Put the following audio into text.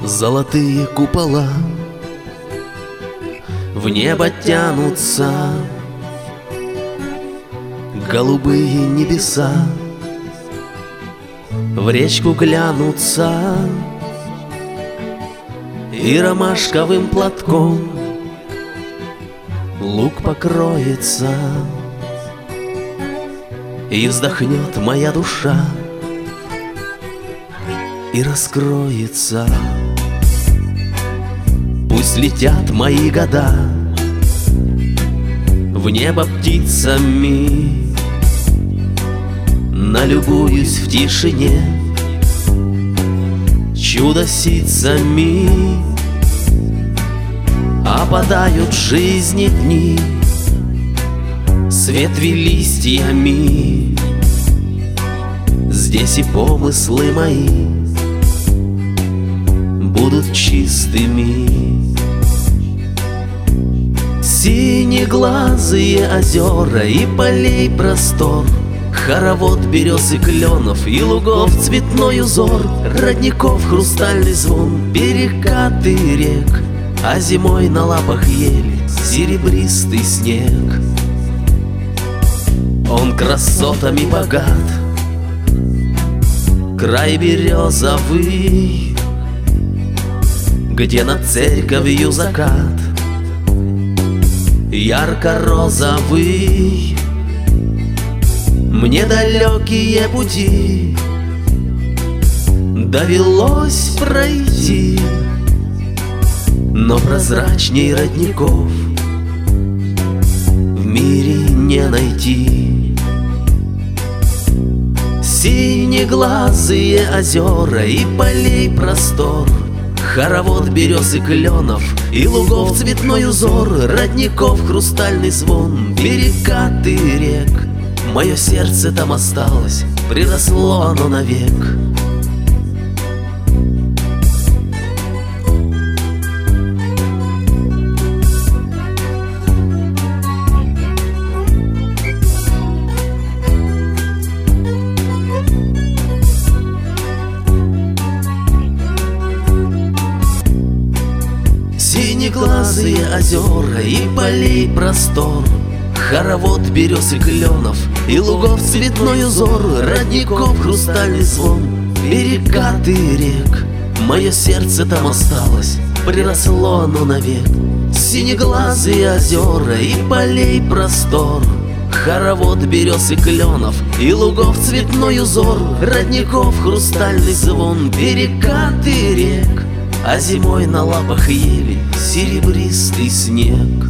Золотые купола в небо тянутся, голубые небеса в речку глянутся, и ромашковым платком луг покроется, и вздохнет моя душа, и раскроется. Пусть летят мои года в небо птицами, налюбуюсь в тишине чудо-сицами. Опадают жизни дни с ветви листьями, здесь и помыслы мои будут чистыми. Синеглазые озера и полей простор, хоровод берез и кленов, и лугов цветной узор, родников хрустальный звон, перекаты рек, а зимой на лапах ели серебристый снег. Он красотами богат, край березовый, где над церковью закат ярко-розовый. Мне далекие пути довелось пройти, но прозрачней родников в мире не найти. Синеглазые озера и полей простор, хоровод берез и кленов, и лугов цветной узор, родников хрустальный звон, перекаты рек. Мое сердце там осталось, приросло оно навек. Синеглазые озера и полей простор, хоровод берез и кленов, и лугов цветной узор, родников хрустальный звон, перекаты рек. Мое сердце там осталось, приросло оно навек. Синеглазые озера и полей простор, хоровод берез и кленов, и лугов цветной узор, родников хрустальный звон, перекаты рек, а зимой на лапах ели серебристый снег.